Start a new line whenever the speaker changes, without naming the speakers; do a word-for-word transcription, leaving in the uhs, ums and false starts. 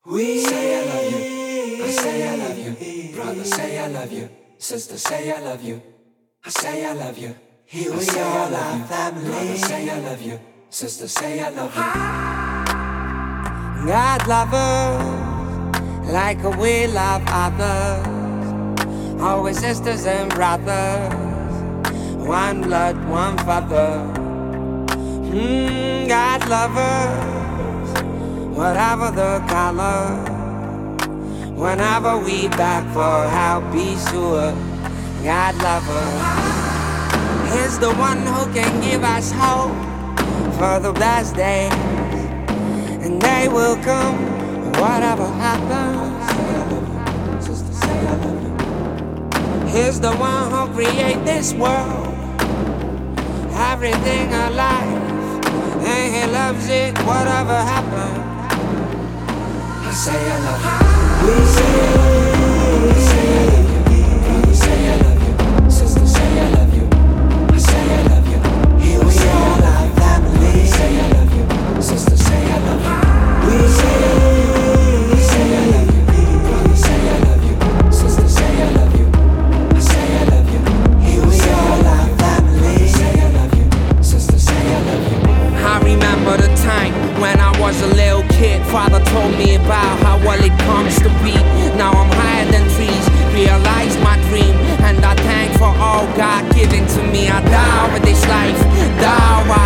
We say I love you, I say I love you. Brother say I love you, sister say I love you. I say I love you, here we are, our family. Brother say I love you, sister say I love you.
God love us like we love others. Always sisters and brothers, one blood, one father. Mm, God love us, whatever the color. Whenever we back for help, be sure God love us. He's the one who can give us hope for the best days, and they will come, whatever happens. He's the one who created this world, everything alive, and he loves it, whatever happens.
I say I love you, we say I love you, we say I love you. Brother say I love you, sister say I love you. I say I love you, here we are, our family. Say I love you, sister say I love you. We say I love you, we say I love you. Brother say I love you, sister say I love you. I say I love you, here we are, our family. Say I love you, sister say I love you.
I remember the time when I was a little kid. Father told me about how well it comes to be. Now I'm higher than trees, realize my dream, and I thank for all God giving to me. I die with this life, die